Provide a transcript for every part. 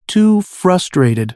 too frustrated.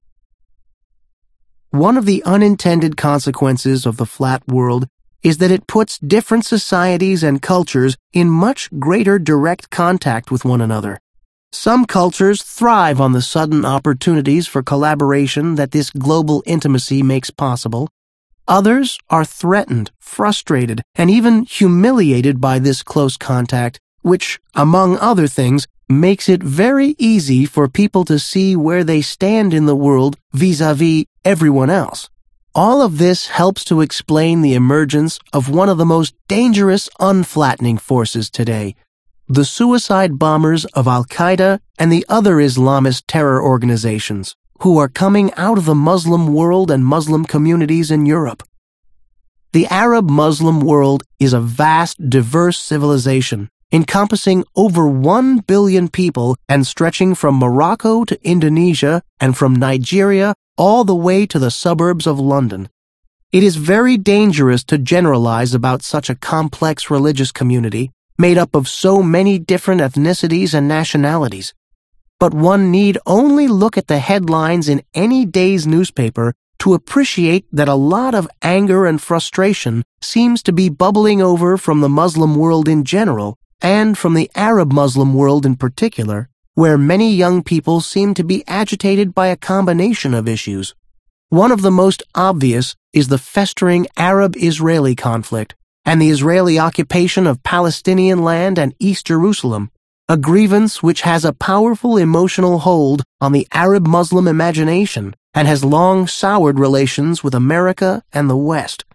One of the unintended consequences of the flat world is that it puts different societies and cultures in much greater direct contact with one another. Some cultures thrive on the sudden opportunities for collaboration that this global intimacy makes possible. Others are threatened, frustrated, and even humiliated by this close contact, which, among other things, makes it very easy for people to see where they stand in the world vis-à-vis everyone else. All of this helps to explain the emergence of one of the most dangerous unflattening forces today, the suicide bombers of Al-Qaeda and the other Islamist terror organizations, who are coming out of the Muslim world and Muslim communities in Europe. The Arab-Muslim world is a vast, diverse civilization, encompassing over 1 billion people and stretching from Morocco to Indonesia and from Nigeria all the way to the suburbs of London. It is very dangerous to generalize about such a complex religious community, made up of so many different ethnicities and nationalities. But one need only look at the headlines in any day's newspaper to appreciate that a lot of anger and frustration seems to be bubbling over from the Muslim world in general, and from the Arab Muslim world in particular, where many young people seem to be agitated by a combination of issues. One of the most obvious is the festering Arab-Israeli conflict and the Israeli occupation of Palestinian land and East Jerusalem, a grievance which has a powerful emotional hold on the Arab-Muslim imagination and has long soured relations with America and the West.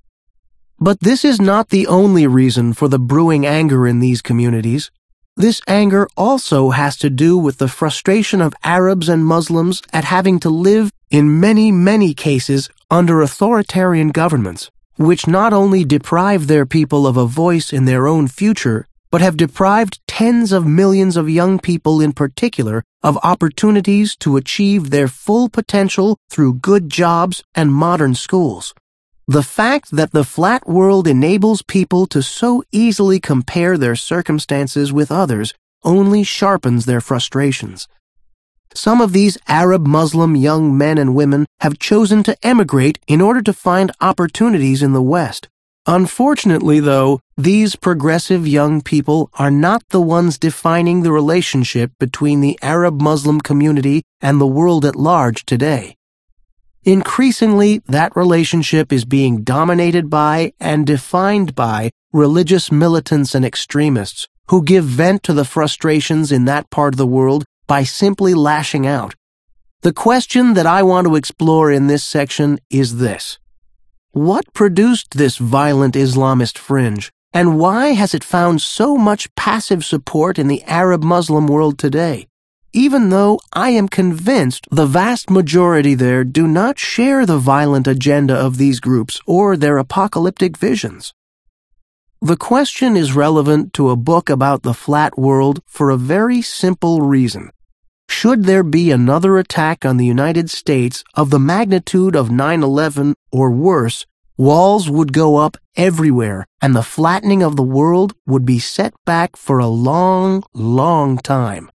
But this is not the only reason for the brewing anger in these communities. This anger also has to do with the frustration of Arabs and Muslims at having to live, in many, many cases, under authoritarian governments, which not only deprive their people of a voice in their own future, but have deprived tens of millions of young people in particular of opportunities to achieve their full potential through good jobs and modern schools. The fact that the flat world enables people to so easily compare their circumstances with others only sharpens their frustrations. Some of these Arab-Muslim young men and women have chosen to emigrate in order to find opportunities in the West. Unfortunately, though, these progressive young people are not the ones defining the relationship between the Arab-Muslim community and the world at large today. Increasingly, that relationship is being dominated by and defined by religious militants and extremists who give vent to the frustrations in that part of the world by simply lashing out. The question that I want to explore in this section is this: what produced this violent Islamist fringe, and why has it found so much passive support in the Arab-Muslim world today? Even though I am convinced the vast majority there do not share the violent agenda of these groups or their apocalyptic visions. The question is relevant to a book about the flat world for a very simple reason. Should there be another attack on the United States of the magnitude of 9/11 or worse, walls would go up everywhere and the flattening of the world would be set back for a long, long time.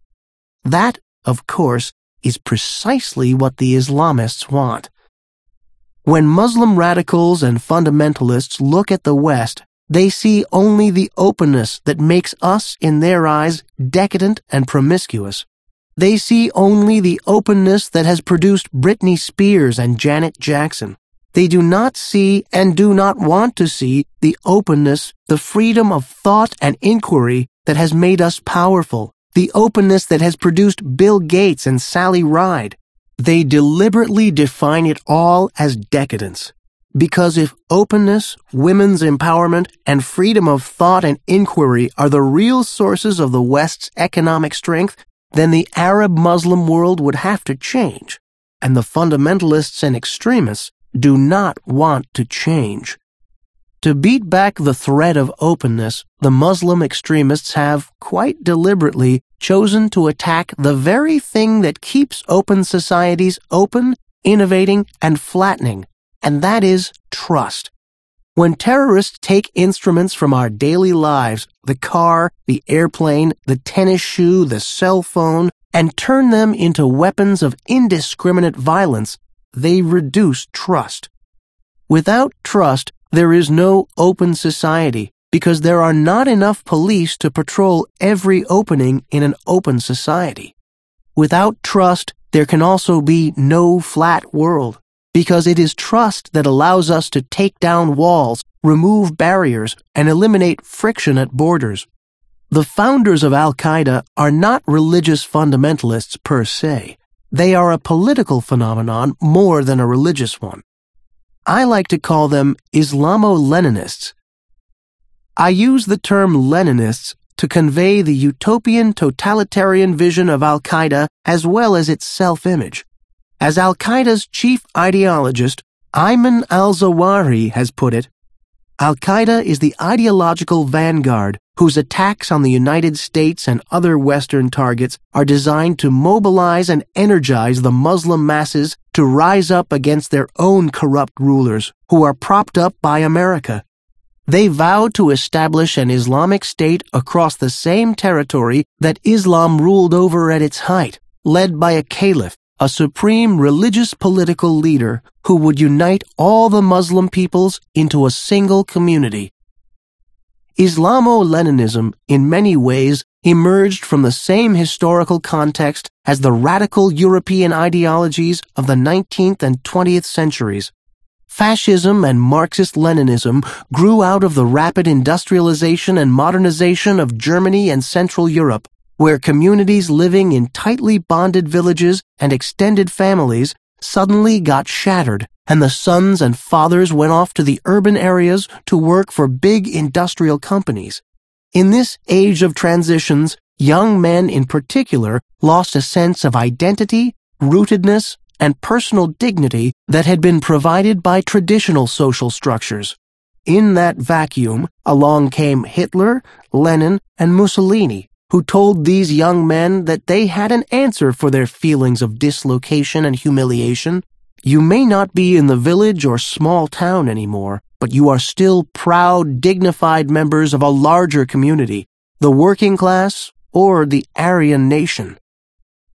That, of course, is precisely what the Islamists want. When Muslim radicals and fundamentalists look at the West, they see only the openness that makes us, in their eyes, decadent and promiscuous. They see only the openness that has produced Britney Spears and Janet Jackson. They do not see and do not want to see the openness, the freedom of thought and inquiry that has made us powerful, the openness that has produced Bill Gates and Sally Ride. They deliberately define it all as decadence. Because if openness, women's empowerment, and freedom of thought and inquiry are the real sources of the West's economic strength, then the Arab-Muslim world would have to change, and the fundamentalists and extremists do not want to change. To beat back the threat of openness, the Muslim extremists have, quite deliberately, chosen to attack the very thing that keeps open societies open, innovating, and flattening, and that is trust. When terrorists take instruments from our daily lives, the car, the airplane, the tennis shoe, the cell phone, and turn them into weapons of indiscriminate violence, they reduce trust. Without trust, there is no open society, because there are not enough police to patrol every opening in an open society. Without trust, there can also be no flat world, because it is trust that allows us to take down walls, remove barriers, and eliminate friction at borders. The founders of Al-Qaeda are not religious fundamentalists per se. They are a political phenomenon more than a religious one. I like to call them Islamo-Leninists. I use the term Leninists to convey the utopian totalitarian vision of Al-Qaeda as well as its self-image. As Al-Qaeda's chief ideologist, Ayman al-Zawahiri, has put it, Al-Qaeda is the ideological vanguard whose attacks on the United States and other Western targets are designed to mobilize and energize the Muslim masses to rise up against their own corrupt rulers, who are propped up by America. They vow to establish an Islamic State across the same territory that Islam ruled over at its height, led by a caliph, a supreme religious political leader who would unite all the Muslim peoples into a single community. Islamo-Leninism, in many ways, emerged from the same historical context as the radical European ideologies of the 19th and 20th centuries. Fascism and Marxist-Leninism grew out of the rapid industrialization and modernization of Germany and Central Europe, where communities living in tightly bonded villages and extended families suddenly got shattered, and the sons and fathers went off to the urban areas to work for big industrial companies. In this age of transitions, young men in particular lost a sense of identity, rootedness, and personal dignity that had been provided by traditional social structures. In that vacuum, along came Hitler, Lenin, and Mussolini, who told these young men that they had an answer for their feelings of dislocation and humiliation. You may not be in the village or small town anymore, but you are still proud, dignified members of a larger community, the working class or the Aryan nation.